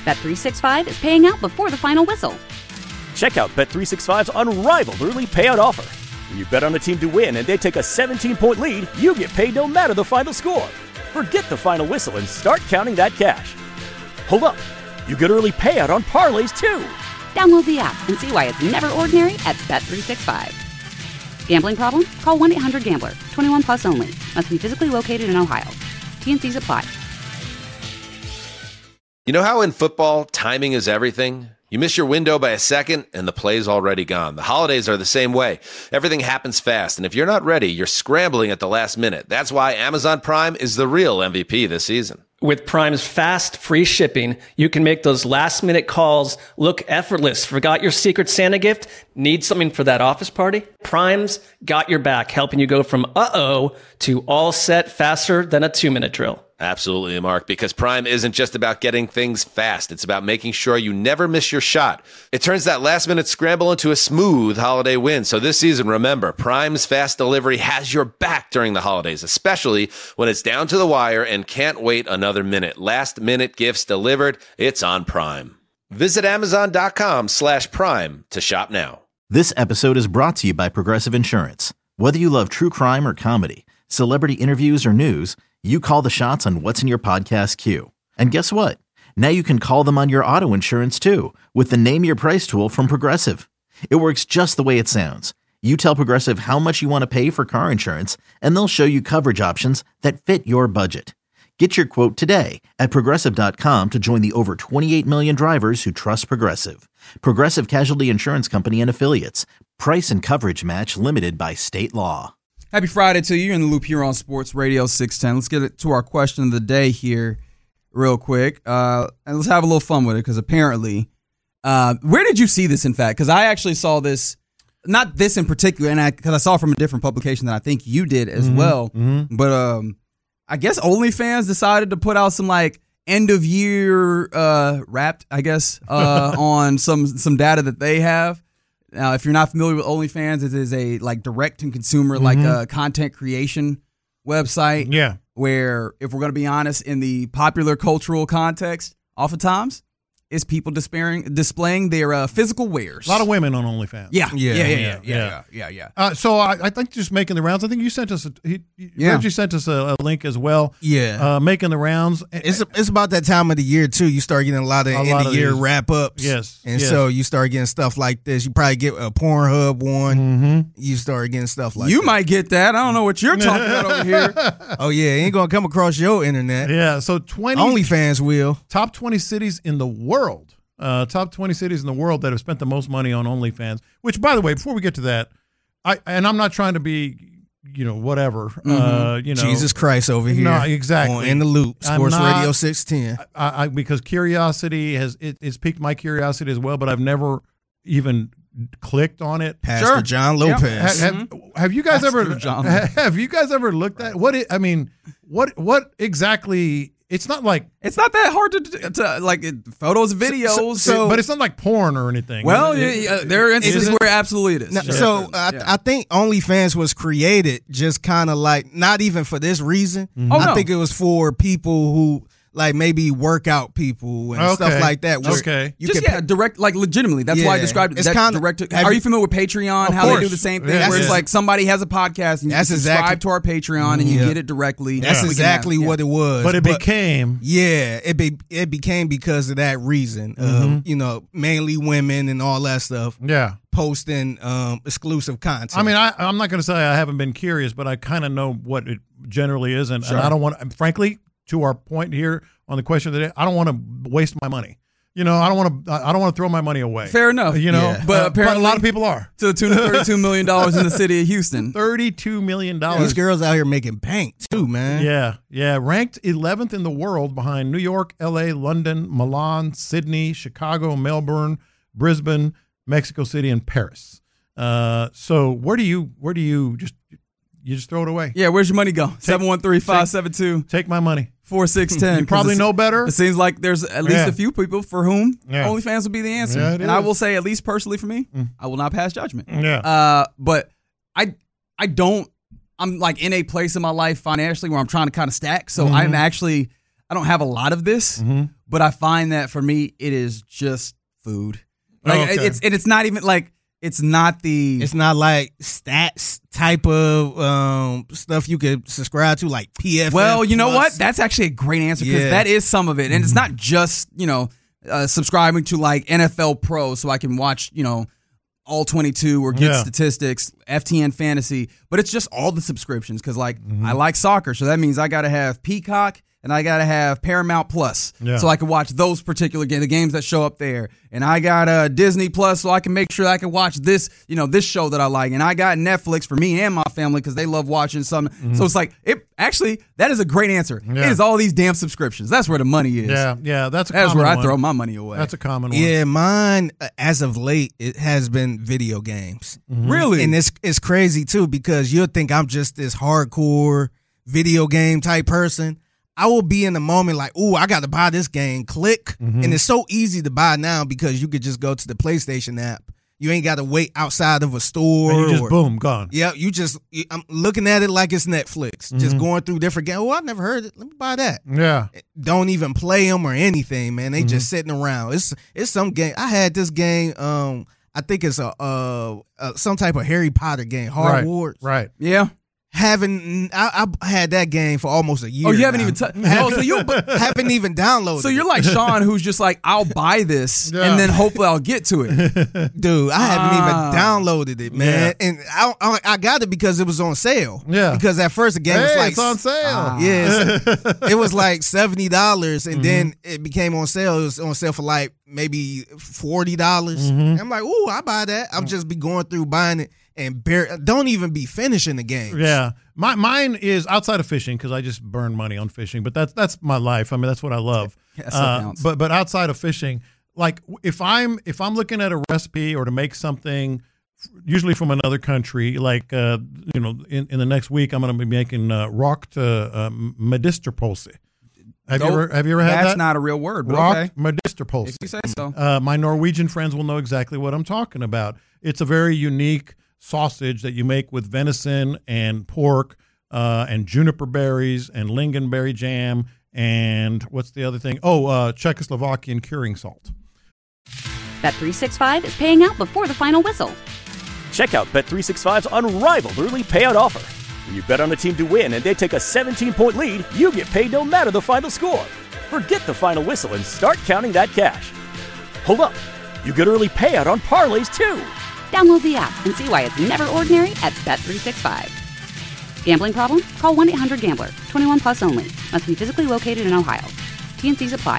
Bet365 is paying out before the final whistle. Check out Bet365's unrivaled early payout offer. When you bet on a team to win and they take a 17-point lead, you get paid no matter the final score. Forget the final whistle and start counting that cash. Hold up. You get early payout on parlays, too. Download the app and see why it's never ordinary at Bet365. Gambling problem? Call 1-800-GAMBLER. 21 plus only. Must be physically located in Ohio. T&Cs apply. You know how in football, timing is everything? You miss your window by a second, and the play's already gone. The holidays are the same way. Everything happens fast, and if you're not ready, you're scrambling at the last minute. That's why Amazon Prime is the real MVP this season. With Prime's fast, free shipping, you can make those last-minute calls look effortless. Forgot your Secret Santa gift? Need something for that office party? Prime's got your back, helping you go from uh-oh to all set faster than a 2-minute drill. Absolutely, Mark, because Prime isn't just about getting things fast. It's about making sure you never miss your shot. It turns that last-minute scramble into a smooth holiday win. So this season, remember, Prime's fast delivery has your back during the holidays, especially when it's down to the wire and can't wait another minute. Last-minute gifts delivered, it's on Prime. Visit Amazon.com/Prime to shop now. This episode is brought to you by Progressive Insurance. Whether you love true crime or comedy, celebrity interviews or news, you call the shots on what's in your podcast queue. And guess what? Now you can call them on your auto insurance too with the Name Your Price tool from Progressive. It works just the way it sounds. You tell Progressive how much you want to pay for car insurance, and they'll show you coverage options that fit your budget. Get your quote today at Progressive.com to join the over 28 million drivers who trust Progressive. Progressive Casualty Insurance Company and Affiliates. Price and coverage match limited by state law. Happy Friday to you in the loop here on Sports Radio 610. Let's get to our question of the day here real quick. And let's have a little fun with it because apparently, where did you see this in fact? Because I actually saw this, not this in particular, and because I saw it from a different publication that I think you did as well. Mm-hmm. But I guess OnlyFans decided to put out some like end of year wrapped, I guess, on some data that they have. Now, if you're not familiar with OnlyFans, it is a like direct-to-consumer, like a content creation website. Yeah. Where, if we're going to be honest, in the popular cultural context, oftentimes, is people displaying their physical wares. A lot of women on OnlyFans. Yeah. So I think just making the rounds. I think you sent us Reggie sent us a link as well. Yeah. Making the rounds. It's about that time of the year too. You start getting a lot of end of year wrap ups. Yes. And so you start getting stuff like this. You probably get a Pornhub one. Mm-hmm. You start getting stuff like you that. might get that. I don't know what you're talking about over here. Oh yeah, it ain't gonna come across your internet. Yeah. So OnlyFans will. Top 20 cities in the world. Top 20 cities in the world that have spent the most money on OnlyFans. Which, by the way, before we get to that, I'm not trying to be, whatever. Jesus Christ over here. No, exactly. On In the Loop, Sports Radio 610. Because curiosity it's piqued my curiosity as well, but I've never even clicked on it. Pastor John Lopez. Have you guys ever looked at what exactly? It's not that hard to like photos, videos. But it's not like porn or anything. Well, there are instances where absolutely it is. I think OnlyFans was created just kind of like not even for this reason. Mm-hmm. I think it was for people who like maybe workout people and stuff like that. Direct, like legitimately. That's why I described it. It's kind of direct. Are you familiar with Patreon? How they do the same thing, where it's like somebody has a podcast and you subscribe to our Patreon and you get it directly. That's exactly what it was. But it became it became because of that reason. Mainly women and all that stuff. Yeah. Posting exclusive content. I mean, I'm not going to say I haven't been curious, but I kind of know what it generally is, and I don't want, frankly, to our point here on the question of the day, I don't want to waste my money. I don't want to throw my money away. Fair enough. But apparently a lot of people are. To the tune of $32 million in the city of Houston. $32 million. These girls out here making bank too, man. Yeah. Ranked 11th in the world behind New York, L.A., London, Milan, Sydney, Chicago, Melbourne, Brisbane, Mexico City, and Paris. So where do you just throw it away? Yeah, where's your money go? 713-572. Take my money. 4610. You probably know better. It seems like there's at least a few people for whom OnlyFans would be the answer. Yeah, and I will say, at least personally for me, I will not pass judgment. Yeah. But I'm like in a place in my life financially where I'm trying to kind of stack. So I I don't have a lot of this, but I find that for me, it is just food. Like it's not even like it's not like stats type of stuff you could subscribe to, like PFF. Well, you know what? That's actually a great answer because that is some of it, and it's not just subscribing to like NFL Pro so I can watch all 22 or get statistics, FTN Fantasy, but it's just all the subscriptions because I like soccer, so that means I got to have Peacock. And I got to have Paramount Plus so I can watch those particular games, the games that show up there. And I got Disney Plus so I can make sure that I can watch this, this show that I like. And I got Netflix for me and my family because they love watching something. So it's like, that is a great answer. Yeah. It is all these damn subscriptions. That's where the money is. Yeah, that's where I throw my money away. That's a common one. Yeah, mine, as of late, it has been video games. Really? And it's crazy, too, because you'll think I'm just this hardcore video game type person. I will be in the moment like, ooh, I got to buy this game. Click. And it's so easy to buy now because you could just go to the PlayStation app. You ain't got to wait outside of a store. And you just, boom, gone. Yeah, I'm looking at it like it's Netflix. Just going through different games. Oh, I never heard it. Let me buy that. Yeah. Don't even play them or anything, man. They just sitting around. It's some game. I had this game, I think it's some type of Harry Potter game, Hogwarts. Right. Yeah. I had that game for almost a year. Oh, you haven't even so you haven't even downloaded. So you're like Sean, who's just like, I'll buy this and then hopefully I'll get to it. Dude, I haven't even downloaded it, man. Yeah. And I got it because it was on sale. Yeah. Because at first the game was like it's on sale. It was like $70, and then it became on sale. It was on sale for like maybe $40. I'm like, ooh, I buy that. I'll just be going through buying it. And don't even be finishing the games. Yeah, mine is outside of fishing because I just burn money on fishing. But that's my life. I mean, that's what I love. But outside of fishing, like if I'm looking at a recipe or to make something, usually from another country, like in the next week I'm going to be making rakt medisterpolse. Have you ever had that? That's not a real word. But Rakt medisterpolse. If you say so. My Norwegian friends will know exactly what I'm talking about. It's a very unique sausage that you make with venison and pork and juniper berries and lingonberry jam and what's the other thing? Czechoslovakian curing salt. Bet365 is paying out before the final whistle. Check out Bet365's unrivaled early payout offer. When you bet on a team to win and they take a 17-point lead, you get paid no matter the final score. Forget the final whistle and start counting that cash. Hold up. You get early payout on parlays too. Download the app and see why it's never ordinary at Bet365. Gambling problem? Call 1-800-GAMBLER. 21 plus only. Must be physically located in Ohio. T&Cs apply.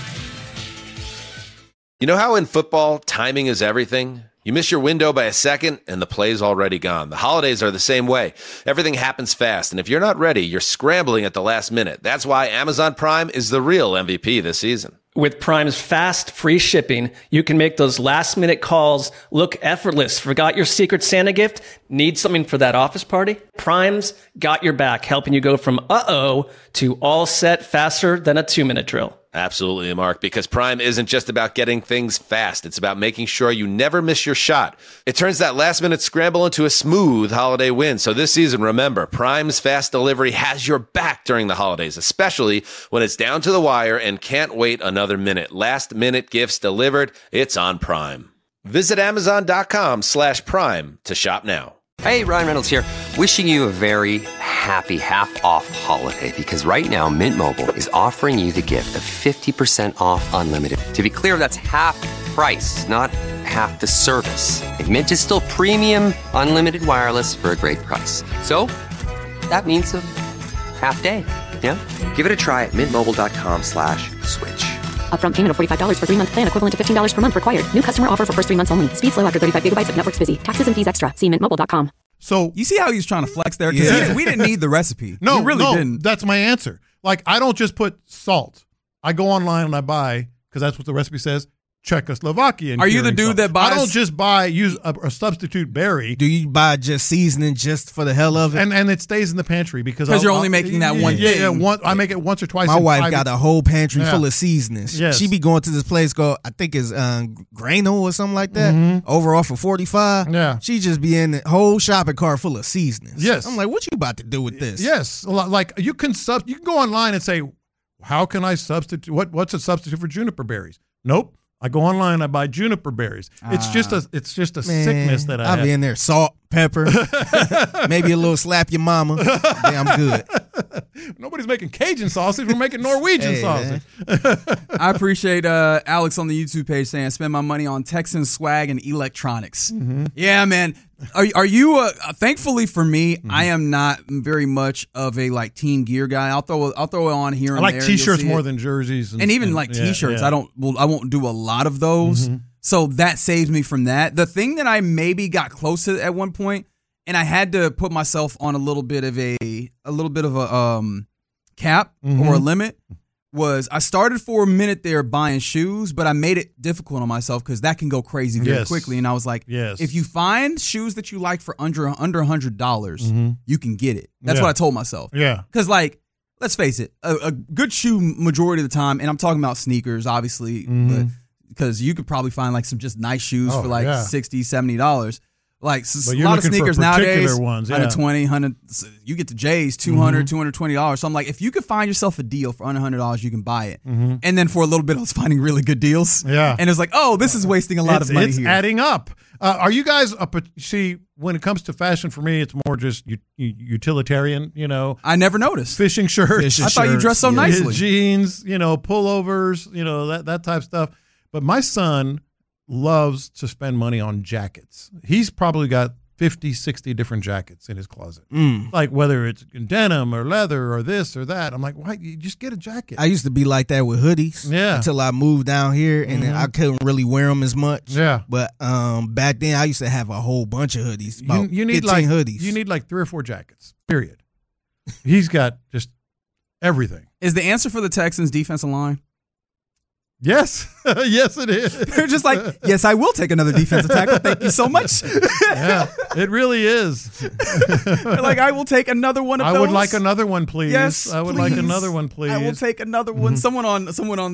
You know how in football, timing is everything? You miss your window by a second, and the play's already gone. The holidays are the same way. Everything happens fast, and if you're not ready, you're scrambling at the last minute. That's why Amazon Prime is the real MVP this season. With Prime's fast, free shipping, you can make those last-minute calls look effortless. Forgot your Secret Santa gift? Need something for that office party? Prime's got your back, helping you go from uh-oh to all set faster than a 2-minute drill. Absolutely, Mark, because Prime isn't just about getting things fast. It's about making sure you never miss your shot. It turns that last-minute scramble into a smooth holiday win. So this season, remember, Prime's fast delivery has your back during the holidays, especially when it's down to the wire and can't wait another minute. Last-minute gifts delivered. It's on Prime. Visit Amazon.com/Prime to shop now. Hey, Ryan Reynolds here. Wishing you a very happy half-off holiday because right now Mint Mobile is offering you the gift of 50% off unlimited. To be clear, that's half price, not half the service. And Mint is still premium unlimited wireless for a great price. So that means a half day. Yeah? Give it a try at mintmobile.com/switch. Upfront payment of $45 for 3-month plan equivalent to $15 per month required. New customer offer for first 3 months only. Speed slow after 35 gigabytes if network's busy. Taxes and fees extra. See mintmobile.com. So you see how he's trying to flex there? Because we didn't need the recipe. No, we really didn't. That's my answer. Like, I don't just put salt. I go online and I buy, because that's what the recipe says, Czechoslovakian. Are you the dude that buys? I don't just use a substitute berry. Do you buy just seasoning just for the hell of it? And it stays in the pantry because you're only making that one thing. Yeah, I make it once or twice. My wife got a whole pantry full of seasonings. Yes. She be going to this place called, I think it's Grano or something like that, over off of 45. Yeah. She just be in the whole shopping cart full of seasonings. Yes. I'm like, what you about to do with this? Yes. Like you can go online and say, how can I substitute? What's a substitute for juniper berries? Nope. I go online. I buy juniper berries. It's just a sickness that I have. I'll be in there, salt, pepper, maybe a little slap your mama. Yeah, I'm good. Nobody's making Cajun sausage. We're making Norwegian sausage. I appreciate Alex on the YouTube page saying, "Spend my money on Texan swag and electronics." Mm-hmm. Yeah, man. Are you? Thankfully for me, I am not very much of a like team gear guy. I'll throw it on here. I like T-shirts more than jerseys, and even like T-shirts. Yeah. I won't do a lot of those, so that saves me from that. The thing that I maybe got close to at one point, and I had to put myself on a little bit of a cap or a limit, was I started for a minute there buying shoes, but I made it difficult on myself because that can go crazy very quickly. And I was like, if you find shoes that you like for under $100, you can get it. That's what I told myself. Yeah. Because like, let's face it, a good shoe majority of the time, and I'm talking about sneakers, obviously, but because you could probably find like some just nice shoes for like $60, $70. Like a lot of sneakers nowadays, ones, $120, $100. You get the J's, $200, $220. So I'm like, if you could find yourself a deal for under $100, you can buy it. And then for a little bit, I was finding really good deals. Yeah, and it's like, oh, this is wasting a lot of money. It's here. Adding up. Are you guys see? When it comes to fashion, for me, it's more just utilitarian. You know, I never noticed fishing shirts. I thought you dressed so nicely. Jeans, pullovers, that type of stuff. But my son loves to spend money on jackets. He's probably got 50, 60 different jackets in his closet. Like whether it's denim or leather or this or that. I'm like, why? You just get a jacket. I used to be like that with hoodies. Yeah. Until I moved down here and then I couldn't really wear them as much. Yeah. But back then I used to have a whole bunch of hoodies. About you need 15 hoodies. You need like 3 or 4 jackets. Period. He's got just everything. Is the answer for the Texans defensive line? Yes. Yes, it is. They're just like, yes, I will take another defensive tackle. Thank you so much. Yeah, it really is. They're like, I will take another one of those. I would like another one, please. Yes, I would like another one, please. I will take another one. Someone on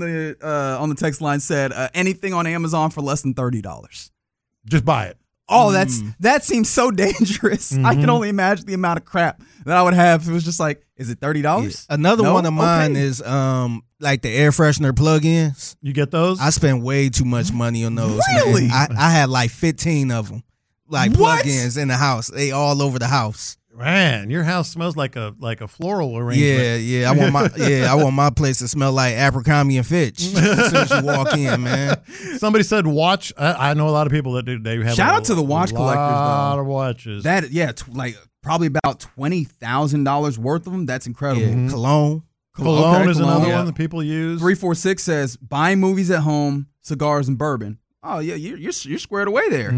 the text line said anything on Amazon for less than $30. Just buy it. Oh, that seems so dangerous. I can only imagine the amount of crap that I would have if it was just like, is it $30? Yeah. Another one of mine is like the air freshener plug-ins. You get those? I spend way too much money on those. Really? Man. I had like 15 of them, like plug-ins in the house. They all over the house. Man, your house smells like a floral arrangement. Yeah. I want my place to smell like Abercrombie and Fitch as soon as you walk in, man. Somebody said watch. I know a lot of people that do. They have shout out to the watch collectors. A lot of watches. Like probably about $20,000 worth of them. That's incredible. Yeah. Cologne is another one that people use. 346 says buying movies at home, cigars and bourbon. Oh yeah, you're squared away there.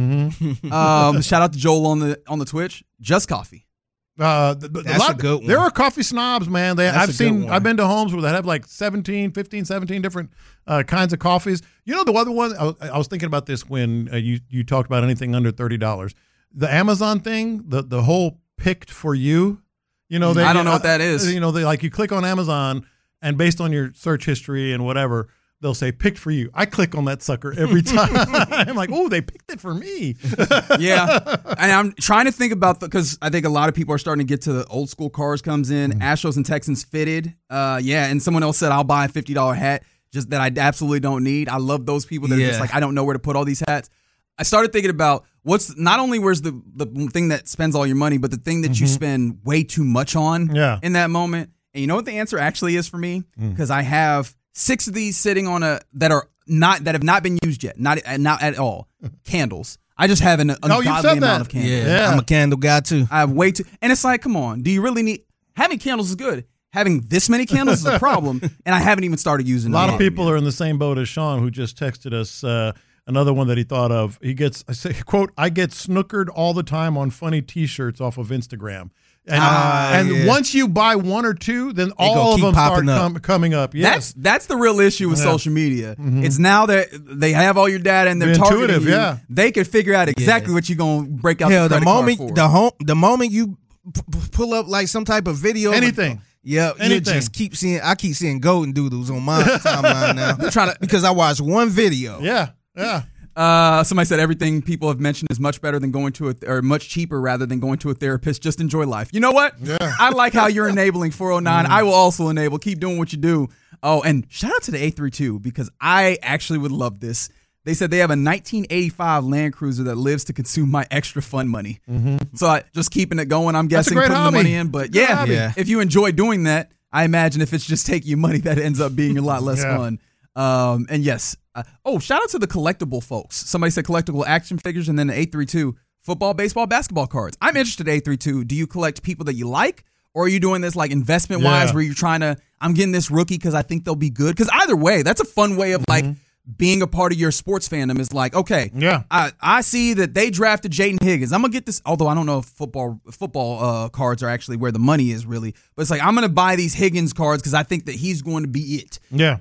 Shout out to Joel on the Twitch. Just coffee. That's a good one. There are coffee snobs, man. I've been to homes where they have like 15, 17 different kinds of coffees. You know, the other one, I was thinking about this when you talked about anything under $30. The Amazon thing, the whole picked for you. I don't know what that is. They you click on Amazon and based on your search history and whatever, they'll say picked for you. I click on that sucker every time. I'm like, oh, they picked it for me. Yeah. And I'm trying to think about because I think a lot of people are starting to get to the old school cars comes in. Astros and Texans fitted. And someone else said I'll buy a $50 hat just that I absolutely don't need. I love those people that are just like, I don't know where to put all these hats. I started thinking about where's the thing that spends all your money, but the thing that you spend way too much on in that moment. And you know what the answer actually is for me? Because I have 6 of these sitting on that have not been used yet, not at all. Candles. I just have an ungodly amount of candles. Yeah, I'm a candle guy too. I have way too, and it's like, come on, do you really need having candles is good. Having this many candles is a problem, and I haven't even started using. A lot of people are in the same boat as Sean, who just texted us another one that he thought of. He gets, quote, I get snookered all the time on funny T-shirts off of Instagram. And once you buy 1 or 2, then all of them start coming up. Yes. That's the real issue with social media. It's now that they have all your data and they're targeting you. They can figure out exactly what you're going to break out the credit card for. The moment you pull up like some type of video. Anything. Yeah, you just keep seeing. I keep seeing golden doodles on my timeline now. Because I watched one video. Yeah. Somebody said everything people have mentioned is much better than going to or much cheaper rather than going to a therapist. Just enjoy life. You know what? Yeah. I like how you're enabling 409. I will also enable. Keep doing what you do. Oh, and shout out to the A32 because I actually would love this. They said they have a 1985 Land Cruiser that lives to consume my extra fun money. So I just keeping it going, I'm guessing, That's a great putting hobby. the money in. But yeah, if you enjoy doing that, I imagine if it's just taking you money, that ends up being a lot less fun. And yes. Shout out to the collectible folks. Somebody said collectible action figures, and then the A32 football, baseball, basketball cards. I'm interested in A32. Do you collect people that you like? Or are you doing this like investment wise where you're trying to, I'm getting this rookie because I think they'll be good? Because either way, that's a fun way of like being a part of your sports fandom is like, okay, I see that they drafted Jayden Higgins. I'm going to get this, although I don't know if football cards are actually where the money is really. But it's like, I'm going to buy these Higgins cards because I think that he's going to be it.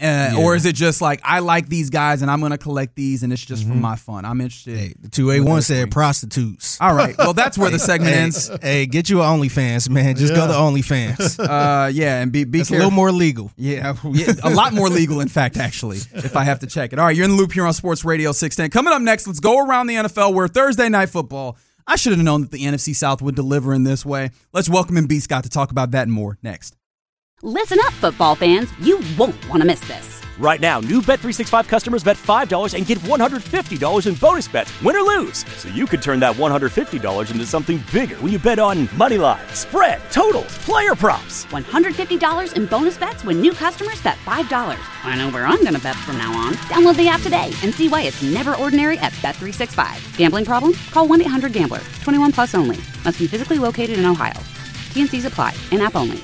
Or is it just like, I like these guys and I'm going to collect these and it's just for my fun? I'm interested. Hey, the 281 said prostitutes. All right. Well, that's where the segment ends. Hey, get you an OnlyFans, man. Just go to OnlyFans. And be it's careful. a little more legal. Yeah, a lot more legal, in fact, actually, if I have to check it. All right, you're in the loop here on Sports Radio 610. Coming up next, let's go around the NFL where Thursday Night Football. I should have known that the NFC South would deliver in this way. Let's welcome in B. Scott to talk about that and more next. Listen up, football fans. You won't want to miss this. Right now, new Bet365 customers bet $5 and get $150 in bonus bets, win or lose. So you could turn that $150 into something bigger when you bet on money line, spread, totals, player props. $150 in bonus bets when new customers bet $5. I know where I'm going to bet from now on. Download the app today and see why it's never ordinary at Bet365. Gambling problem? Call 1-800-GAMBLER. 21 plus only. Must be physically located in Ohio. T&Cs apply. In-app only.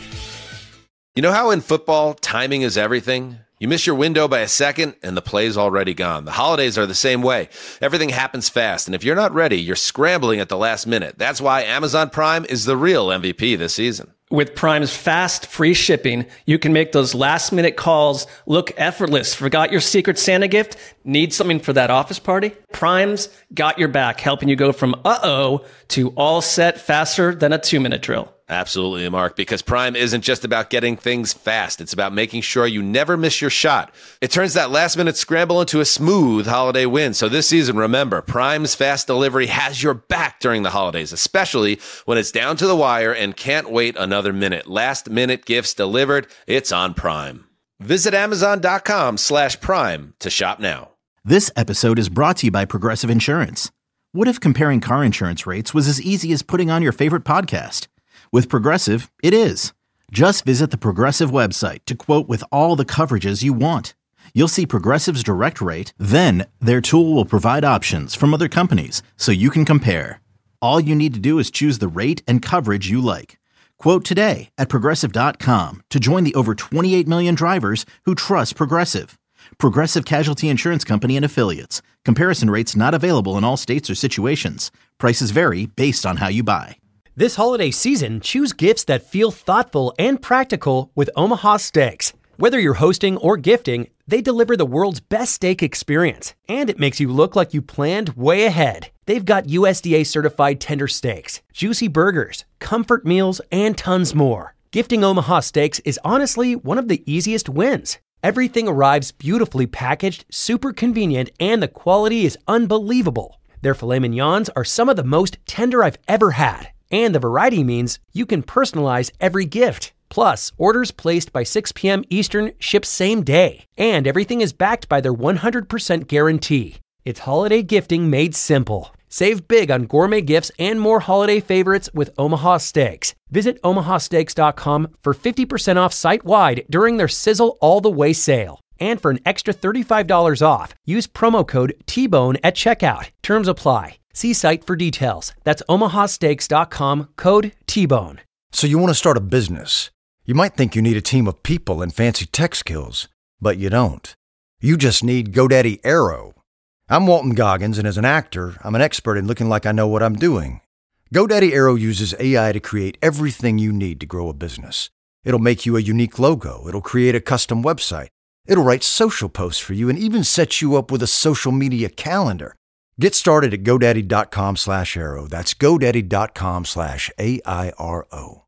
You know how in football, timing is everything? You miss your window by a second, and the play's already gone. The holidays are the same way. Everything happens fast, and if you're not ready, you're scrambling at the last minute. That's why Amazon Prime is the real MVP this season. With Prime's fast, free shipping, you can make those last-minute calls look effortless. Forgot your Secret Santa gift? Need something for that office party? Prime's got your back, helping you go from uh-oh to all set faster than a 2-minute drill. Absolutely, Mark, because Prime isn't just about getting things fast. It's about making sure you never miss your shot. It turns that last-minute scramble into a smooth holiday win. So this season, remember, Prime's fast delivery has your back during the holidays, especially when it's down to the wire and can't wait another minute. Last-minute gifts delivered. It's on Prime. Visit Amazon.com/Prime to shop now. This episode is brought to you by Progressive Insurance. What if comparing car insurance rates was as easy as putting on your favorite podcast? With Progressive, it is. Just visit the Progressive website to quote with all the coverages you want. You'll see Progressive's direct rate, then their tool will provide options from other companies so you can compare. All you need to do is choose the rate and coverage you like. Quote today at Progressive.com to join the over 28 million drivers who trust Progressive. Progressive Casualty Insurance Company and Affiliates. Comparison rates not available in all states or situations. Prices vary based on how you buy. This holiday season, choose gifts that feel thoughtful and practical with Omaha Steaks. Whether you're hosting or gifting, they deliver the world's best steak experience, and it makes you look like you planned way ahead. They've got USDA certified tender steaks, juicy burgers, comfort meals, and tons more. Gifting Omaha Steaks is honestly one of the easiest wins. Everything arrives beautifully packaged, super convenient, and the quality is unbelievable. Their filet mignons are some of the most tender I've ever had. And the variety means you can personalize every gift. Plus, orders placed by 6 p.m. Eastern ship same day. And everything is backed by their 100% guarantee. It's holiday gifting made simple. Save big on gourmet gifts and more holiday favorites with Omaha Steaks. Visit omahasteaks.com for 50% off site-wide during their Sizzle All the Way sale. And for an extra $35 off, use promo code TBONE at checkout. Terms apply. See site for details. That's omahasteaks.com, code TBONE. So you want to start a business. You might think you need a team of people and fancy tech skills, but you don't. You just need GoDaddy Aero. I'm Walton Goggins, and as an actor, I'm an expert in looking like I know what I'm doing. GoDaddy Aero uses AI to create everything you need to grow a business. It'll make you a unique logo. It'll create a custom website. It'll write social posts for you and even set you up with a social media calendar. Get started at GoDaddy.com/Aero. That's GoDaddy.com/AIRO.